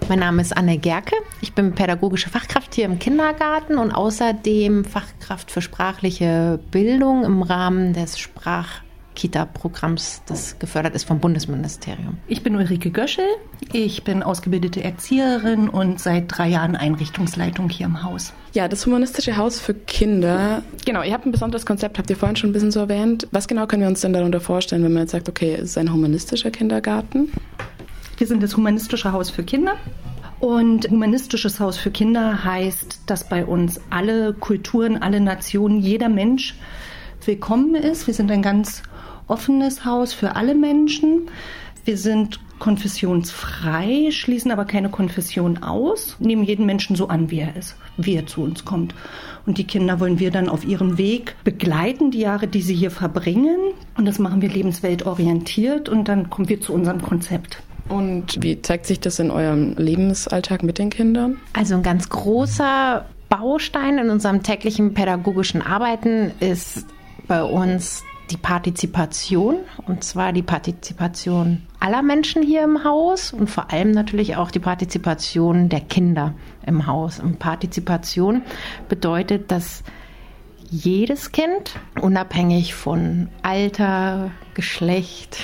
Mein Name ist Anne Gerke. Ich bin pädagogische Fachkraft hier im Kindergarten und außerdem Fachkraft für sprachliche Bildung im Rahmen des Sprachkita-Programms, das gefördert ist vom Bundesministerium. Ich bin Ulrike Göschel. Ich bin ausgebildete Erzieherin und seit 3 Jahren Einrichtungsleitung hier im Haus. Ja, das Humanistische Haus für Kinder. Genau, ihr habt ein besonderes Konzept, habt ihr vorhin schon ein bisschen so erwähnt. Was genau können wir uns denn darunter vorstellen, wenn man jetzt sagt, okay, es ist ein humanistischer Kindergarten? Wir sind das Humanistische Haus für Kinder. Und Humanistisches Haus für Kinder heißt, dass bei uns alle Kulturen, alle Nationen, jeder Mensch willkommen ist. Wir sind ein ganz offenes Haus für alle Menschen. Wir sind konfessionsfrei, schließen aber keine Konfession aus, nehmen jeden Menschen so an, wie er ist, wie er zu uns kommt. Und die Kinder wollen wir dann auf ihrem Weg begleiten, die Jahre, die sie hier verbringen. Und das machen wir lebensweltorientiert und dann kommen wir zu unserem Konzept. Und wie zeigt sich das in eurem Lebensalltag mit den Kindern? Also ein ganz großer Baustein in unserem täglichen pädagogischen Arbeiten ist bei uns die Partizipation, und zwar die Partizipation aller Menschen hier im Haus und vor allem natürlich auch die Partizipation der Kinder im Haus. Und Partizipation bedeutet, dass jedes Kind, unabhängig von Alter, Geschlecht,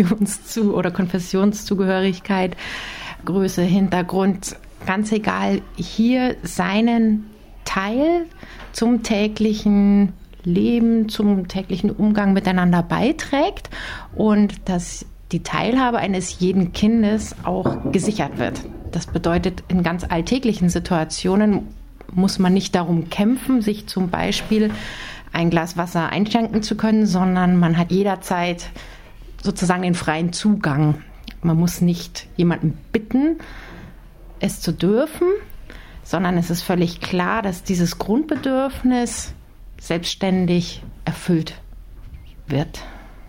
oder Konfessionszugehörigkeit, Größe, Hintergrund, ganz egal, hier seinen Teil zum täglichen Leben, zum täglichen Umgang miteinander beiträgt und dass die Teilhabe eines jeden Kindes auch gesichert wird. Das bedeutet, in ganz alltäglichen Situationen muss man nicht darum kämpfen, sich zum Beispiel ein Glas Wasser einschenken zu können, sondern man hat jederzeit sozusagen den freien Zugang. Man muss nicht jemanden bitten, es zu dürfen, sondern es ist völlig klar, dass dieses Grundbedürfnis selbstständig erfüllt wird.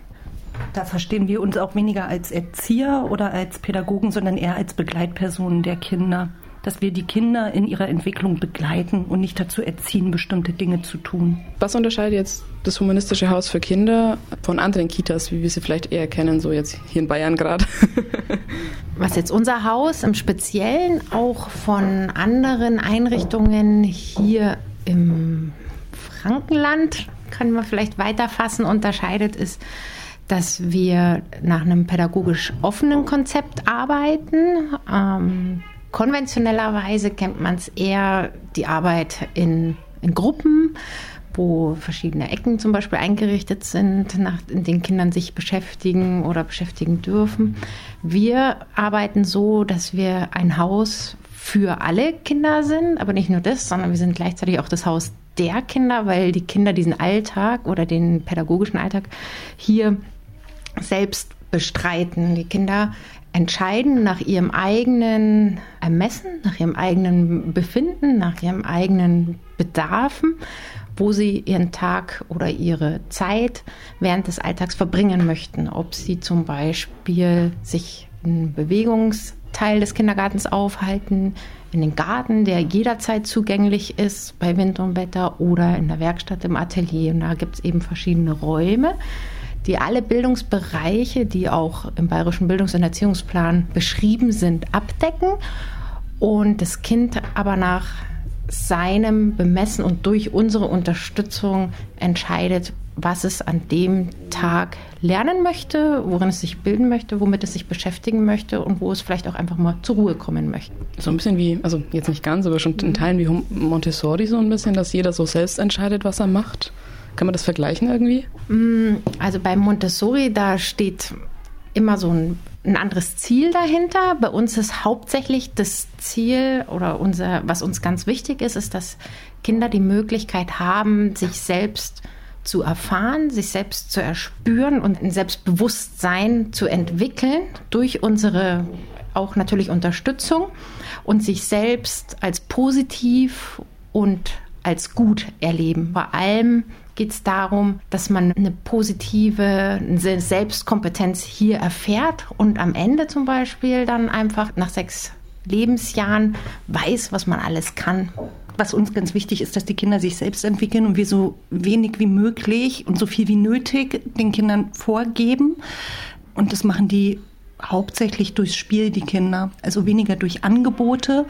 Da verstehen wir uns auch weniger als Erzieher oder als Pädagogen, sondern eher als Begleitpersonen der Kinder. Dass wir die Kinder in ihrer Entwicklung begleiten und nicht dazu erziehen, bestimmte Dinge zu tun. Was unterscheidet jetzt das Humanistische Haus für Kinder von anderen Kitas, wie wir sie vielleicht eher kennen, so jetzt hier in Bayern gerade? Was jetzt unser Haus im Speziellen auch von anderen Einrichtungen hier im Frankenland, kann man vielleicht weiterfassen, unterscheidet, ist, dass wir nach einem pädagogisch offenen Konzept arbeiten. Konventionellerweise kennt man es eher, die Arbeit in Gruppen, wo verschiedene Ecken zum Beispiel eingerichtet sind, in denen Kindern sich beschäftigen oder beschäftigen dürfen. Wir arbeiten so, dass wir ein Haus für alle Kinder sind, aber nicht nur das, sondern wir sind gleichzeitig auch das Haus der Kinder, weil die Kinder diesen Alltag oder den pädagogischen Alltag hier selbst bestreiten. Die Kinder entscheiden nach ihrem eigenen Ermessen, nach ihrem eigenen Befinden, nach ihrem eigenen Bedarfen, wo sie ihren Tag oder ihre Zeit während des Alltags verbringen möchten. Ob sie zum Beispiel sich im Bewegungsteil des Kindergartens aufhalten, in den Garten, der jederzeit zugänglich ist bei Wind und Wetter, oder in der Werkstatt, im Atelier. Und da gibt es eben verschiedene Räume, die alle Bildungsbereiche, die auch im Bayerischen Bildungs- und Erziehungsplan beschrieben sind, abdecken und das Kind aber nach seinem Bemessen und durch unsere Unterstützung entscheidet, was es an dem Tag lernen möchte, worin es sich bilden möchte, womit es sich beschäftigen möchte und wo es vielleicht auch einfach mal zur Ruhe kommen möchte. So ein bisschen wie, also jetzt nicht ganz, aber schon in Teilen wie Montessori so ein bisschen, dass jeder so selbst entscheidet, was er macht. Kann man das vergleichen irgendwie? Also bei Montessori, da steht immer so ein anderes Ziel dahinter. Bei uns ist hauptsächlich das Ziel oder was uns ganz wichtig ist, ist, dass Kinder die Möglichkeit haben, sich selbst zu erfahren, sich selbst zu erspüren und ein Selbstbewusstsein zu entwickeln durch unsere auch natürlich Unterstützung und sich selbst als positiv und als gut erleben. Vor allem geht es darum, dass man eine positive Selbstkompetenz hier erfährt und am Ende zum Beispiel dann einfach nach 6 Lebensjahren weiß, was man alles kann. Was uns ganz wichtig ist, dass die Kinder sich selbst entwickeln und wir so wenig wie möglich und so viel wie nötig den Kindern vorgeben. Und das machen die hauptsächlich durchs Spiel die Kinder, also weniger durch Angebote,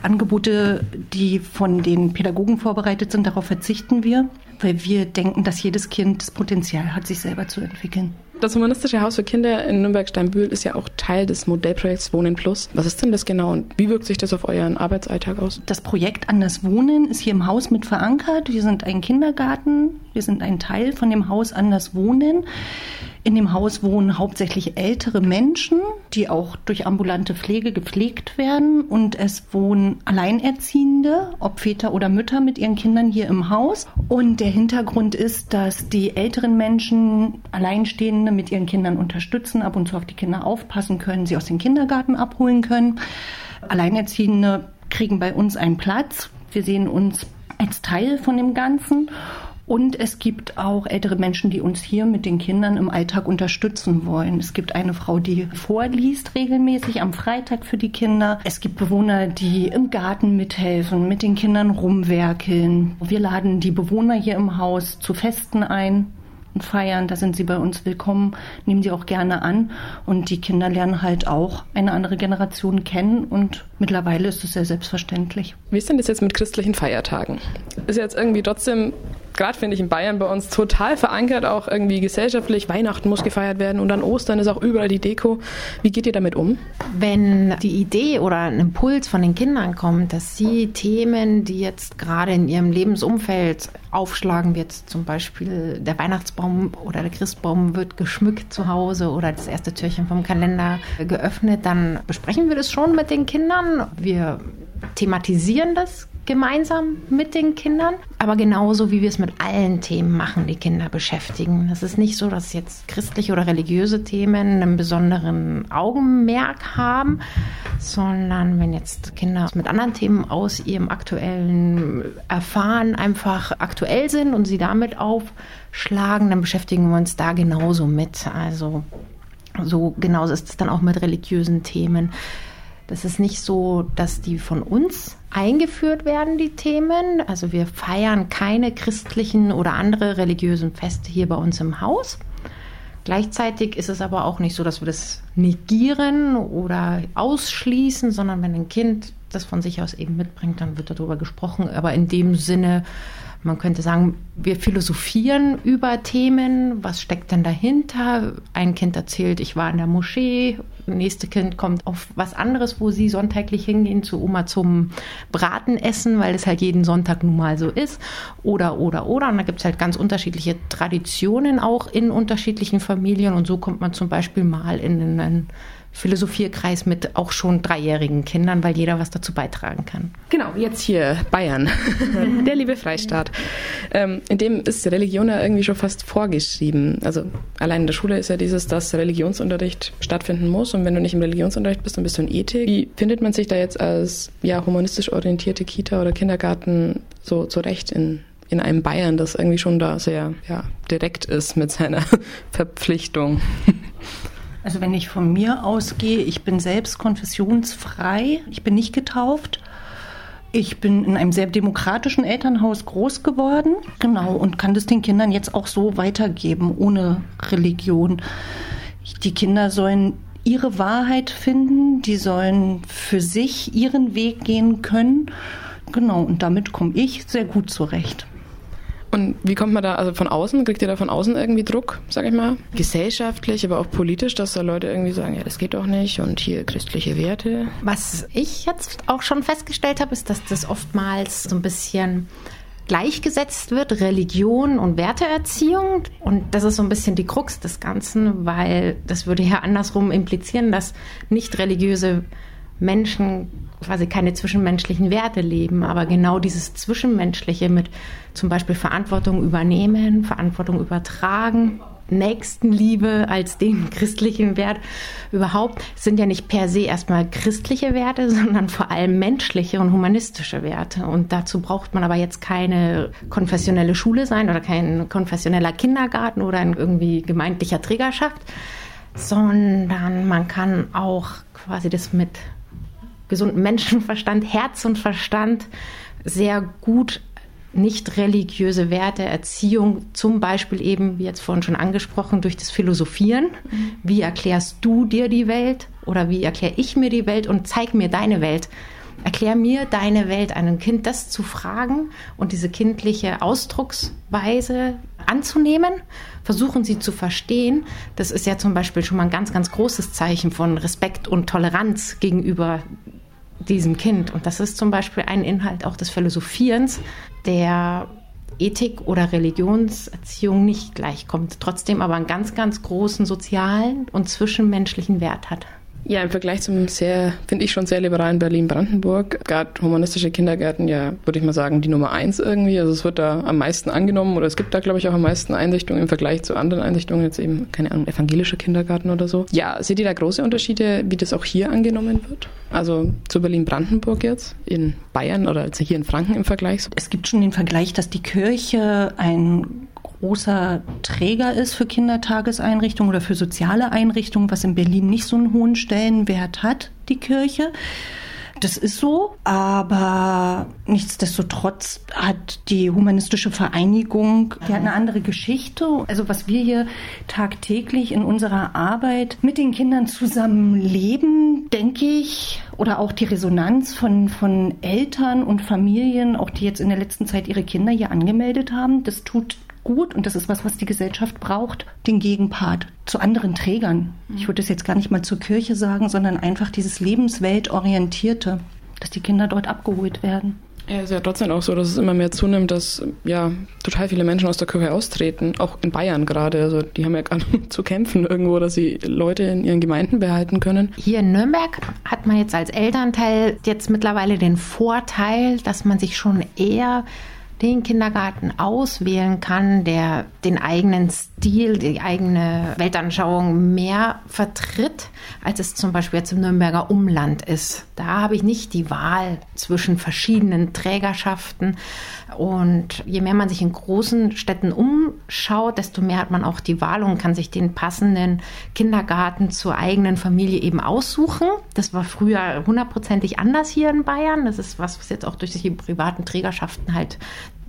die von den Pädagogen vorbereitet sind, darauf verzichten wir, weil wir denken, dass jedes Kind das Potenzial hat, sich selber zu entwickeln. Das Humanistische Haus für Kinder in Nürnberg-Steinbühl ist ja auch Teil des Modellprojekts Wohnen Plus. Was ist denn das genau und wie wirkt sich das auf euren Arbeitsalltag aus? Das Projekt Anders Wohnen ist hier im Haus mit verankert. Wir sind ein Kindergarten, wir sind ein Teil von dem Haus Anders Wohnen. In dem Haus wohnen hauptsächlich ältere Menschen, die auch durch ambulante Pflege gepflegt werden. Und es wohnen Alleinerziehende, ob Väter oder Mütter mit ihren Kindern hier im Haus. Und der Hintergrund ist, dass die älteren Menschen, Alleinstehende mit ihren Kindern unterstützen, ab und zu auf die Kinder aufpassen können, sie aus dem Kindergarten abholen können. Alleinerziehende kriegen bei uns einen Platz. Wir sehen uns als Teil von dem Ganzen. Und es gibt auch ältere Menschen, die uns hier mit den Kindern im Alltag unterstützen wollen. Es gibt eine Frau, die vorliest regelmäßig am Freitag für die Kinder. Es gibt Bewohner, die im Garten mithelfen, mit den Kindern rumwerkeln. Wir laden die Bewohner hier im Haus zu Festen ein und feiern. Da sind sie bei uns willkommen, nehmen sie auch gerne an. Und die Kinder lernen halt auch eine andere Generation kennen. Und mittlerweile ist es sehr selbstverständlich. Wie ist denn das jetzt mit christlichen Feiertagen? Ist jetzt irgendwie trotzdem, gerade finde ich in Bayern bei uns total verankert, auch irgendwie gesellschaftlich. Weihnachten muss gefeiert werden und an Ostern ist auch überall die Deko. Wie geht ihr damit um? Wenn die Idee oder ein Impuls von den Kindern kommt, dass sie Themen, die jetzt gerade in ihrem Lebensumfeld aufschlagen, wie jetzt zum Beispiel der Weihnachtsbaum oder der Christbaum wird geschmückt zu Hause oder das erste Türchen vom Kalender geöffnet, dann besprechen wir das schon mit den Kindern. Wir thematisieren das gemeinsam mit den Kindern, aber genauso wie wir es mit allen Themen machen, die Kinder beschäftigen. Es ist nicht so, dass jetzt christliche oder religiöse Themen einen besonderen Augenmerk haben, sondern wenn jetzt Kinder mit anderen Themen aus ihrem aktuellen Erfahren einfach aktuell sind und sie damit aufschlagen, dann beschäftigen wir uns da genauso mit. Also so genauso ist es dann auch mit religiösen Themen. Das ist nicht so, dass die von uns eingeführt werden, die Themen. Also wir feiern keine christlichen oder andere religiösen Feste hier bei uns im Haus. Gleichzeitig ist es aber auch nicht so, dass wir das negieren oder ausschließen, sondern wenn ein Kind das von sich aus eben mitbringt, dann wird darüber gesprochen. Aber in dem Sinne, man könnte sagen, wir philosophieren über Themen. Was steckt denn dahinter? Ein Kind erzählt, ich war in der Moschee. Das nächste Kind kommt auf was anderes, wo sie sonntäglich hingehen, zu Oma zum Bratenessen, weil es halt jeden Sonntag nun mal so ist. Oder. Und da gibt es halt ganz unterschiedliche Traditionen auch in unterschiedlichen Familien. Und so kommt man zum Beispiel mal in einen Philosophierkreis mit auch schon 3-jährigen Kindern, weil jeder was dazu beitragen kann. Genau, jetzt hier Bayern, der liebe Freistaat. In dem ist Religion ja irgendwie schon fast vorgeschrieben. Also allein in der Schule ist ja dass Religionsunterricht stattfinden muss und wenn du nicht im Religionsunterricht bist, dann bist du in Ethik. Wie findet man sich da jetzt als humanistisch orientierte Kita oder Kindergarten so zurecht in einem Bayern, das irgendwie schon da sehr direkt ist mit seiner Verpflichtung? Also wenn ich von mir ausgehe, ich bin selbst konfessionsfrei, ich bin nicht getauft. Ich bin in einem sehr demokratischen Elternhaus groß geworden, genau, und kann das den Kindern jetzt auch so weitergeben, ohne Religion. Die Kinder sollen ihre Wahrheit finden, die sollen für sich ihren Weg gehen können, genau, und damit komme ich sehr gut zurecht. Und wie kommt man da, also von außen, kriegt ihr da von außen irgendwie Druck, sag ich mal? Gesellschaftlich, aber auch politisch, dass da Leute irgendwie sagen, ja, das geht doch nicht und hier christliche Werte. Was ich jetzt auch schon festgestellt habe, ist, dass das oftmals so ein bisschen gleichgesetzt wird, Religion und Werteerziehung. Und das ist so ein bisschen die Krux des Ganzen, weil das würde ja andersrum implizieren, dass nicht religiöse Menschen quasi keine zwischenmenschlichen Werte leben, aber genau dieses Zwischenmenschliche mit zum Beispiel Verantwortung übernehmen, Verantwortung übertragen, Nächstenliebe als den christlichen Wert überhaupt, sind ja nicht per se erstmal christliche Werte, sondern vor allem menschliche und humanistische Werte. Und dazu braucht man aber jetzt keine konfessionelle Schule sein oder kein konfessioneller Kindergarten oder ein irgendwie gemeindlicher Trägerschaft, sondern man kann auch quasi das mit gesundem Menschenverstand, Herz und Verstand sehr gut nicht religiöse Werte, Erziehung, zum Beispiel eben, wie jetzt vorhin schon angesprochen, durch das Philosophieren. Wie erklärst du dir die Welt oder wie erkläre ich mir die Welt und zeig mir deine Welt? Erklär mir deine Welt, einem Kind das zu fragen und diese kindliche Ausdrucksweise anzunehmen, versuchen sie zu verstehen. Das ist ja zum Beispiel schon mal ein ganz, ganz großes Zeichen von Respekt und Toleranz gegenüber diesem Kind. Und das ist zum Beispiel ein Inhalt auch des Philosophierens, der Ethik oder Religionserziehung nicht gleichkommt, trotzdem aber einen ganz, ganz großen sozialen und zwischenmenschlichen Wert hat. Ja, im Vergleich zum sehr, finde ich schon sehr liberalen Berlin-Brandenburg, gerade humanistische Kindergärten ja, würde ich mal sagen, die Nummer 1 irgendwie. Also es wird da am meisten angenommen oder es gibt da, glaube ich, auch am meisten Einrichtungen im Vergleich zu anderen Einrichtungen, jetzt eben, keine Ahnung, evangelische Kindergarten oder so. Ja, seht ihr da große Unterschiede, wie das auch hier angenommen wird? Also zu Berlin-Brandenburg jetzt, in Bayern oder also hier in Franken im Vergleich? Es gibt schon den Vergleich, dass die Kirche ein großer Träger ist für Kindertageseinrichtungen oder für soziale Einrichtungen, was in Berlin nicht so einen hohen Stellenwert hat, die Kirche. Das ist so, aber nichtsdestotrotz hat die humanistische Vereinigung, die hat eine andere Geschichte. Also was wir hier tagtäglich in unserer Arbeit mit den Kindern zusammen leben, denke ich, oder auch die Resonanz von Eltern und Familien, auch die jetzt in der letzten Zeit ihre Kinder hier angemeldet haben, das tut gut und das ist was die Gesellschaft braucht, den Gegenpart zu anderen Trägern. Ich würde es jetzt gar nicht mal zur Kirche sagen, sondern einfach dieses Lebensweltorientierte, dass die Kinder dort abgeholt werden. Ja, ist ja trotzdem auch so, dass es immer mehr zunimmt, dass ja total viele Menschen aus der Kirche austreten, auch in Bayern gerade. Also die haben ja gar nicht zu kämpfen irgendwo, dass sie Leute in ihren Gemeinden behalten können. Hier in Nürnberg hat man jetzt als Elternteil jetzt mittlerweile den Vorteil, dass man sich schon eher den Kindergarten auswählen kann, der den eigenen Stil, die eigene Weltanschauung mehr vertritt, als es zum Beispiel jetzt im Nürnberger Umland ist. Da habe ich nicht die Wahl zwischen verschiedenen Trägerschaften. Und je mehr man sich in großen Städten umschaut, desto mehr hat man auch die Wahl und kann sich den passenden Kindergarten zur eigenen Familie eben aussuchen. Das war früher 100%ig anders hier in Bayern. Das ist was jetzt auch durch die privaten Trägerschaften halt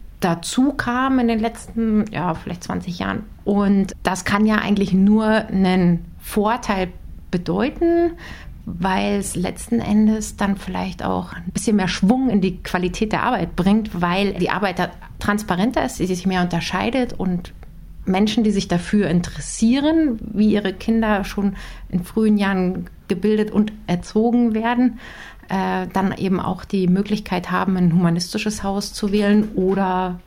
dazu kam in den letzten, vielleicht 20 Jahren. Und das kann ja eigentlich nur einen Vorteil bedeuten, weil es letzten Endes dann vielleicht auch ein bisschen mehr Schwung in die Qualität der Arbeit bringt, weil die Arbeit da transparenter ist, sie sich mehr unterscheidet und Menschen, die sich dafür interessieren, wie ihre Kinder schon in frühen Jahren gebildet und erzogen werden, dann eben auch die Möglichkeit haben, ein humanistisches Haus zu wählen oder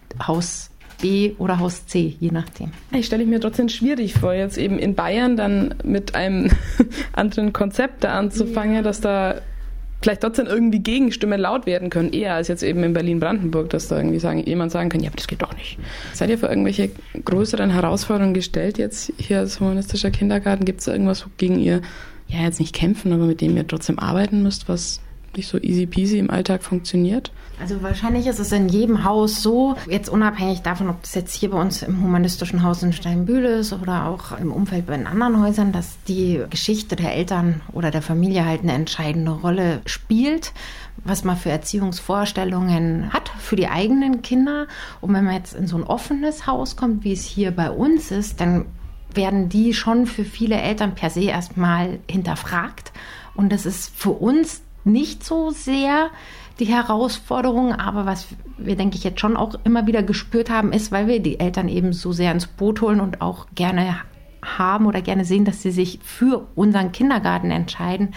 Haus B oder Haus C, je nachdem. Ich stelle mir trotzdem schwierig vor, jetzt eben in Bayern dann mit einem anderen Konzept da anzufangen, dass da vielleicht trotzdem irgendwie Gegenstimmen laut werden können, eher als jetzt eben in Berlin-Brandenburg, dass da irgendwie jemand sagen kann, ja, aber das geht doch nicht. Seid ihr vor irgendwelche größeren Herausforderungen gestellt jetzt hier als humanistischer Kindergarten? Gibt es da irgendwas, wogegen ihr ja jetzt nicht kämpfen, aber mit dem ihr trotzdem arbeiten müsst, was nicht so easy peasy im Alltag funktioniert? Also wahrscheinlich ist es in jedem Haus so, jetzt unabhängig davon, ob das jetzt hier bei uns im humanistischen Haus in Steinbühl ist oder auch im Umfeld bei den anderen Häusern, dass die Geschichte der Eltern oder der Familie halt eine entscheidende Rolle spielt, was man für Erziehungsvorstellungen hat für die eigenen Kinder. Und wenn man jetzt in so ein offenes Haus kommt, wie es hier bei uns ist, dann werden die schon für viele Eltern per se erstmal hinterfragt. Und das ist für uns nicht so sehr die Herausforderung, aber was wir, denke ich, jetzt schon auch immer wieder gespürt haben, ist, weil wir die Eltern eben so sehr ins Boot holen und auch gerne haben oder gerne sehen, dass sie sich für unseren Kindergarten entscheiden,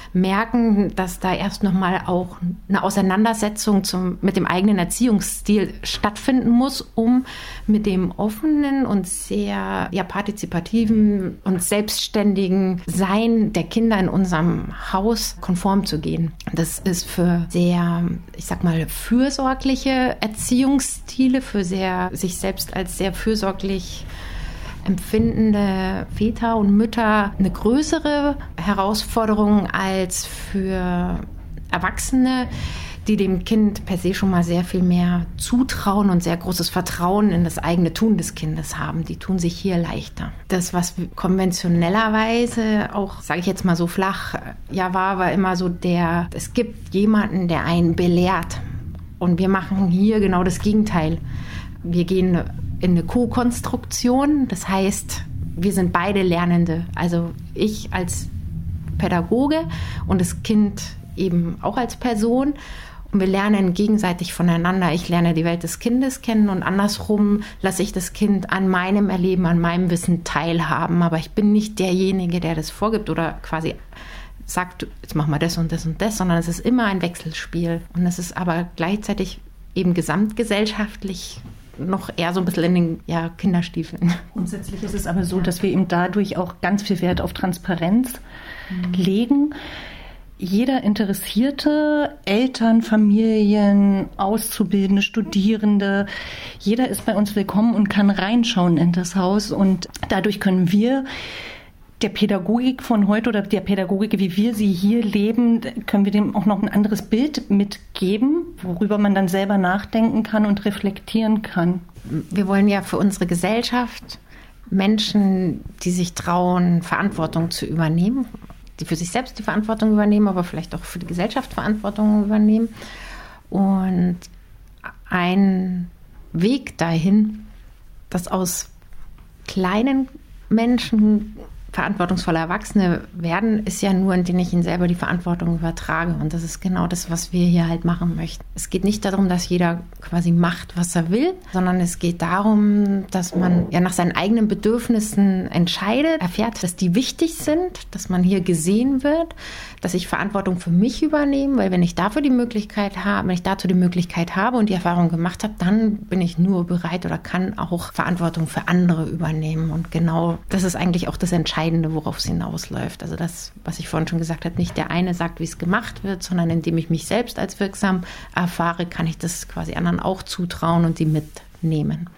merken, dass da erst nochmal auch eine Auseinandersetzung mit dem eigenen Erziehungsstil stattfinden muss, um mit dem offenen und sehr partizipativen und selbstständigen Sein der Kinder in unserem Haus konform zu gehen. Das ist für sehr, fürsorgliche Erziehungsstile, für sich selbst als sehr fürsorglich empfindende Väter und Mütter eine größere Herausforderung als für Erwachsene, die dem Kind per se schon mal sehr viel mehr zutrauen und sehr großes Vertrauen in das eigene Tun des Kindes haben. Die tun sich hier leichter. Das, was konventionellerweise auch, sage ich jetzt mal so flach, war immer so es gibt jemanden, der einen belehrt. Und wir machen hier genau das Gegenteil. Wir gehen in eine Co-Konstruktion, das heißt, wir sind beide Lernende. Also ich als Pädagoge und das Kind eben auch als Person. Und wir lernen gegenseitig voneinander. Ich lerne die Welt des Kindes kennen und andersrum lasse ich das Kind an meinem Erleben, an meinem Wissen teilhaben. Aber ich bin nicht derjenige, der das vorgibt oder quasi sagt, jetzt machen wir das und das und das, sondern es ist immer ein Wechselspiel. Und es ist aber gleichzeitig eben gesamtgesellschaftlich noch eher so ein bisschen in den Kinderstiefeln. Grundsätzlich ist es aber so, dass wir eben dadurch auch ganz viel Wert auf Transparenz legen. Jeder Interessierte, Eltern, Familien, Auszubildende, Studierende, jeder ist bei uns willkommen und kann reinschauen in das Haus. Und dadurch können wir der Pädagogik von heute oder der Pädagogik, wie wir sie hier leben, können wir dem auch noch ein anderes Bild mitgeben, worüber man dann selber nachdenken kann und reflektieren kann. Wir wollen ja für unsere Gesellschaft Menschen, die sich trauen, Verantwortung zu übernehmen, die für sich selbst die Verantwortung übernehmen, aber vielleicht auch für die Gesellschaft Verantwortung übernehmen. Und ein Weg dahin, dass aus kleinen Menschen verantwortungsvolle Erwachsene werden, ist ja nur, indem ich ihnen selber die Verantwortung übertrage. Und das ist genau das, was wir hier halt machen möchten. Es geht nicht darum, dass jeder quasi macht, was er will, sondern es geht darum, dass man ja nach seinen eigenen Bedürfnissen entscheidet, erfährt, dass die wichtig sind, dass man hier gesehen wird, dass ich Verantwortung für mich übernehme, weil wenn ich dazu die Möglichkeit habe und die Erfahrung gemacht habe, dann bin ich nur bereit oder kann auch Verantwortung für andere übernehmen. Und genau das ist eigentlich auch das Entscheidende, worauf es hinausläuft. Also das, was ich vorhin schon gesagt habe, nicht der eine sagt, wie es gemacht wird, sondern indem ich mich selbst als wirksam erfahre, kann ich das quasi anderen auch zutrauen und die mitnehmen.